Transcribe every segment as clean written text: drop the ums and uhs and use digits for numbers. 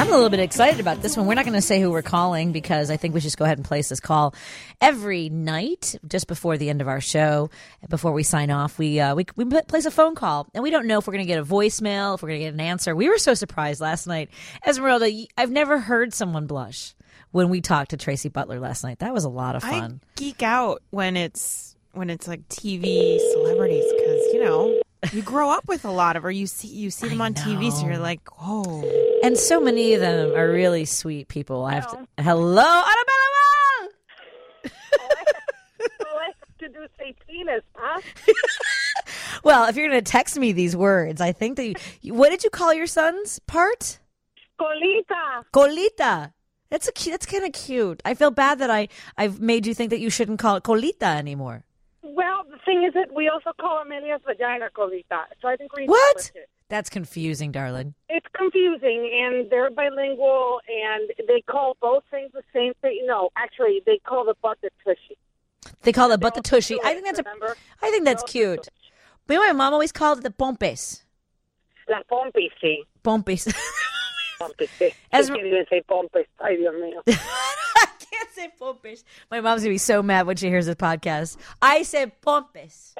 a little bit excited about this one. We're not going to say who we're calling because I think we should just go ahead and place this call every night just before the end of our show. Before we sign off, we place a phone call, and we don't know if we're going to get a voicemail, if we're going to get an answer. We were so surprised last night. Esmeralda, I've never heard someone blush when we talked to Tracy Butler last night. That was a lot of fun. I geek out when it's like TV celebrities because, you grow up with a lot of, or you see them on TV, so you're like, oh. And so many of them are really sweet people. Hello, Annabella! All I have to do is say penis, huh? Well, if you're going to text me these words, I think that what did you call your son's part? Colita. Colita. That's kind of cute. I feel bad that I've made you think that you shouldn't call it colita anymore. Well, the thing is that we also call Amelia's vagina colita. So I think we What? That's confusing, darling. It's confusing, and they're bilingual, and they call both things the same thing. No, actually, they call the butt the tushy. They call it butt the tushy. I think that's cute. But my mom always called it the pompes. La pompis, sí. Pompes. Pompis, sí. I can't even say pompis. Ay, Dios mío. I can't say pompes. My mom's going to be so mad when she hears this podcast. I said pompes.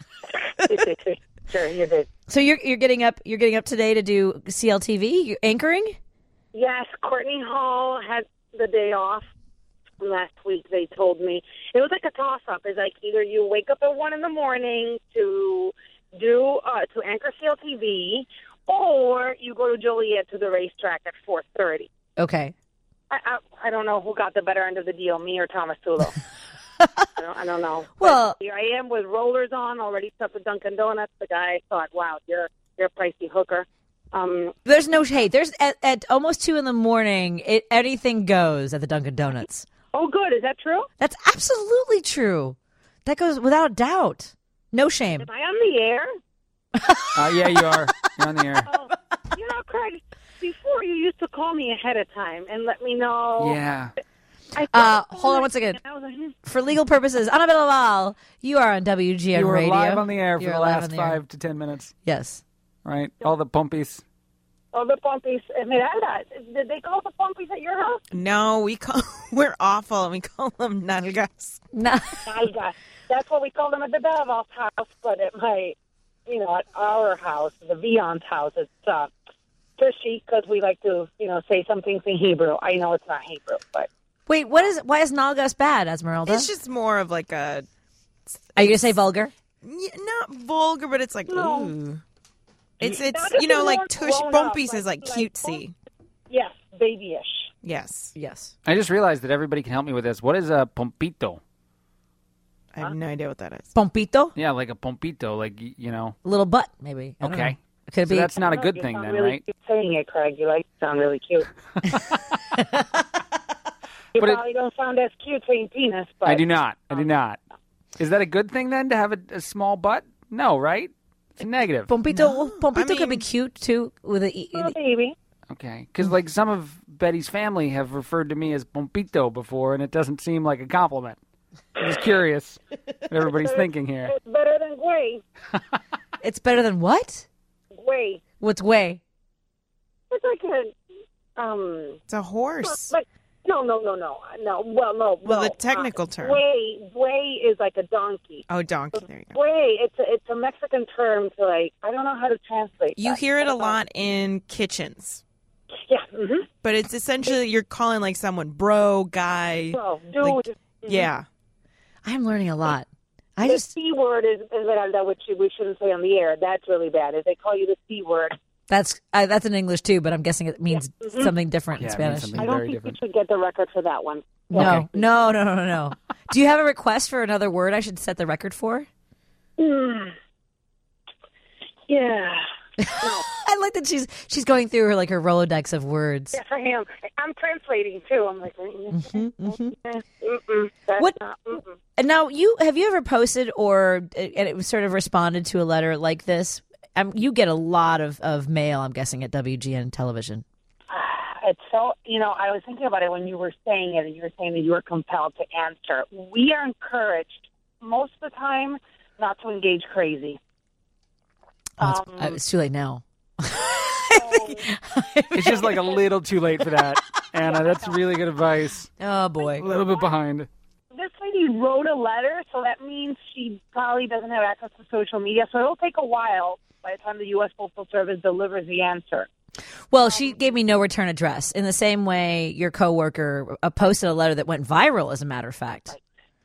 Sure, you did. So you're getting up today to do CLTV? You're anchoring? Yes, Courtney Hall had the day off last week. They told me it was like a toss-up. It's like either you wake up at 1 a.m. to do to anchor CLTV, or you go to Joliet to the racetrack at 4:30. Okay. I don't know who got the better end of the deal, me or Thomas Tulo. I don't know. Well, but here I am with rollers on, already stuck with Dunkin' Donuts. The guy thought, "Wow, you're a pricey hooker." There's no hate. There's at almost 2 a.m. Anything goes at the Dunkin' Donuts. Oh, good. Is that true? That's absolutely true. That goes without doubt. No shame. Am I on the air? Yeah, you are. You're on the air. Craig, before you used to call me ahead of time and let me know. Yeah. Hold on one second. For legal purposes, Annabella Laval, you are on WGN You were Radio. live on the air for You're the live last on the air. 5 to 10 minutes. Yes. Right? All the pumpies. Oh, the Pompis. Esmeralda. Did they call the Pompis at your house? No, we're awful, and we call them nalgas. Nalgas. That's what we call them at the Belleville's house, but at at our house, the Vion's house, it's tushy because we like to, say some things in Hebrew. I know it's not Hebrew, but. Wait, why is Nalgas bad, Esmeralda? It's just more of like a... Are you going to say vulgar? Yeah, not vulgar, but it's like, No. ooh. It's That is like more tush, grown bumpy up, says like cutesy. Yes, babyish. Yes. Yes. I just realized that everybody can help me with this. What is a pompito? I have no idea what that is. Pompito? Yeah, like a pompito, like, Little butt, maybe. I don't Okay. know. Could So be. that's not a good You thing sound then, really right? cute saying it, Craig. You sound really cute. You But probably don't sound as cute saying penis, but... I do not. Is that a good thing then, to have a small butt? No, right? It's a negative. Pompito could be cute too with a. Oh, baby. Okay. Because, like, some of Betty's family have referred to me as pompito before, and it doesn't seem like a compliment. I'm just curious what everybody's thinking here. It's better than Gway. It's better than what? Gway. What's way? It's like It's a horse. Like, no. Well, no. Well, the technical term. Gway is like a donkey. Oh, donkey. There you go. Gway, it's a Mexican term to, like, I don't know how to translate You that. hear it a lot in kitchens. Yeah. Mm-hmm. But it's essentially you're calling like someone bro, guy. Bro, dude. Like, yeah. I'm learning a lot. The C word is Esmeralda, which we shouldn't say on the air. That's really bad. If they call you the C word. That's in English too, but I'm guessing it means something different in Yeah, it means Spanish. something I don't very think different. you should get the record for that one. No. Do you have a request for another word I should set the record for? Yeah. No. I like that she's going through her Rolodex of words. Yes, I am. I'm translating too. I'm like, that's What- not. And now, have you ever posted and it was sort of responded to a letter like this? You get a lot of mail, I'm guessing, at WGN television. It's so, I was thinking about it when you were saying it, and you were saying that you were compelled to answer. We are encouraged most of the time not to engage crazy. It's too late now. It's just like a little too late for that, Anna. That's really good advice. Oh boy. A little bit behind. This lady wrote a letter, so that means she probably doesn't have access to social media. So it'll take a while by the time the U.S. Postal Service delivers the answer. Well, she gave me no return address. In the same way, your coworker posted a letter that went viral. As a matter of fact,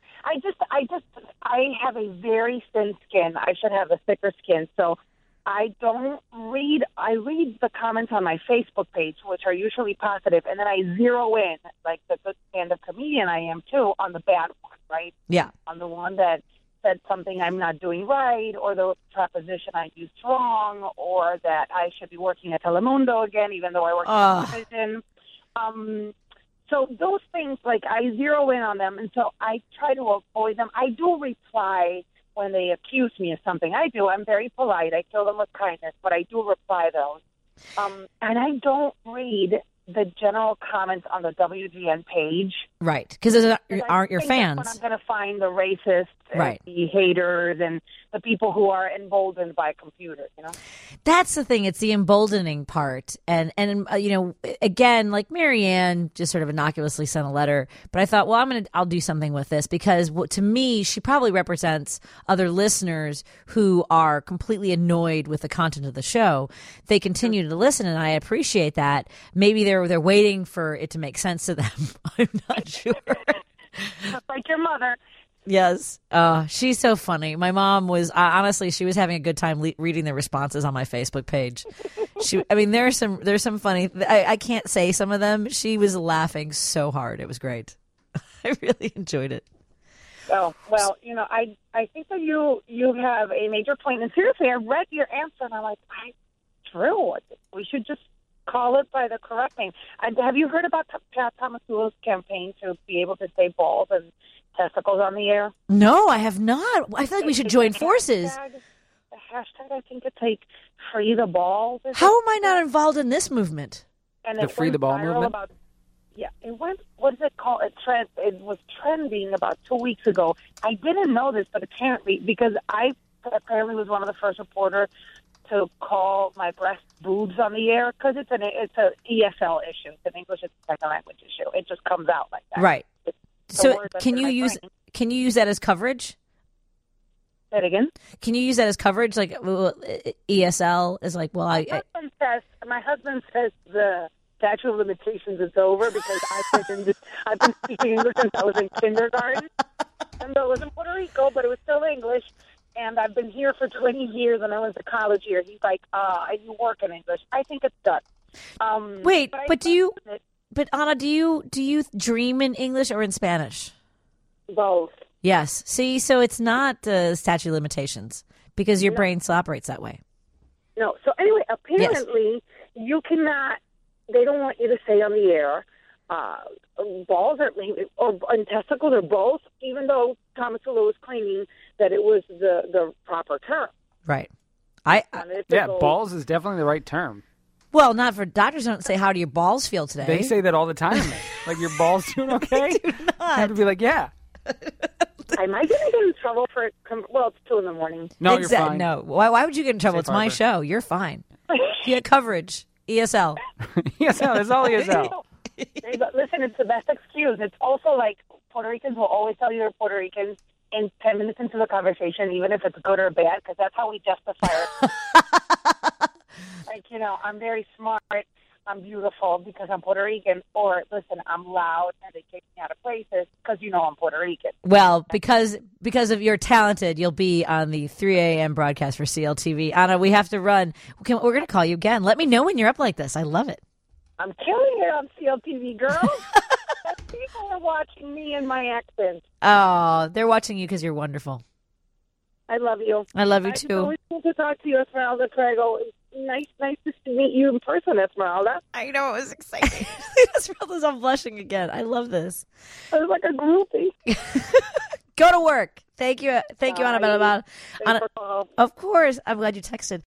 I have a very thin skin. I should have a thicker skin, so I don't read. I read the comments on my Facebook page, which are usually positive, and then I zero in, like the good stand-up comedian I am too, on the bad one, right? Yeah. On the one that said something I'm not doing right, or the preposition I used wrong, or that I should be working at Telemundo again, even though I work in television. So those things, like, I zero in on them, and so I try to avoid them. I do reply when they accuse me of something. I do. I'm very polite. I kill them with kindness, but I do reply those. And I don't read the general comments on the WGN page. Right, because those aren't your fans. That's when I'm going to find the racists, right, and the haters, and the people who are emboldened by computers. You know, that's the thing. It's the emboldening part, and you know, again, like Marianne just sort of innocuously sent a letter, but I thought, well, I'll do something with this because to me, she probably represents other listeners who are completely annoyed with the content of the show. They continue to listen, and I appreciate that. Maybe they're waiting for it to make sense to them. I'm not sure. Just like your mother. Yes. She's so funny. My mom was, honestly, she was having a good time reading the responses on my Facebook page. There's some funny, I can't say some of them. She was laughing so hard. It was great. I really enjoyed it. Oh, well, you know, I think that you have a major point. And seriously, I read your answer and I'm like, true. We should just call it by the correct name. Have you heard about Pat Tomasulo's campaign to be able to say balls and testicles on the air? No, I have not. I feel like we should join forces. The hashtag, I think it's like free the balls. How am I not involved in this movement? And the free the ball movement? It went, what is it called? It was trending about 2 weeks ago. I didn't know this, but apparently, because I apparently was one of the first reporters to call my breast boobs on the air, because it's an ESL issue. It's an English as a second language issue. It just comes out like that. Right. So can you use that as coverage? Say it again. Can you use that as coverage? Like ESL is like, well, my husband says the statute of limitations is over because I've been speaking English since I was in kindergarten. And though it was in Puerto Rico, but it was still English. And I've been here for 20 years, and I went to college here. He's like, you work in English. I think it's done. But Anna, do you dream in English or in Spanish? Both. Yes. See, so it's not statute of limitations because your brain still operates that way. No. So anyway, apparently you cannot. They don't want you to say on the air balls and testicles or both, even though Tomasulo was claiming that it was the proper term. Right. Balls is definitely the right term. Well, not for doctors. Don't say how do your balls feel today. They say that all the time. Like, your balls doing okay? They do not. I have to be like, yeah. Am I going to get in trouble for it? Well, it's 2 a.m. No, you're fine. No. Why would you get in trouble? It's my show. You're fine. You get coverage. ESL. ESL. It's all ESL. Listen, it's the best excuse. It's also like Puerto Ricans will always tell you they're Puerto Ricans in 10 minutes into the conversation, even if it's good or bad, because that's how we justify it. Like, you know, I'm very smart. I'm beautiful because I'm Puerto Rican. Or, listen, I'm loud and they kick me out of places because, you know, I'm Puerto Rican. Well, because of you're talented, you'll be on the 3 a.m. broadcast for CLTV. Anna, we have to run. We're going to call you again. Let me know when you're up like this. I love it. I'm killing it on CLTV, girls. People are watching me and my accent. Oh, they're watching you because you're wonderful. I love you. I love you, too. It's always cool to talk to you, Esmeralda Trego. Nice to meet you in person, Esmeralda. I know, it was exciting. Esmeralda's all blushing again. I love this. I was like a groupie. Go to work. Thank you, Anna. Of course. I'm glad you texted.